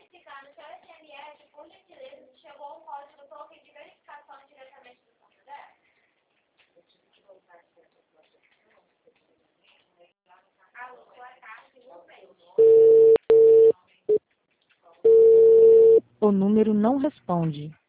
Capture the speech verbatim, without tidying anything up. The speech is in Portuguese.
verificar no seu S M S, por gentileza, se chegou um código token de verificação diretamente do Santander? Eu tive que voltar aqui a Alô, boa tarde, O número não responde.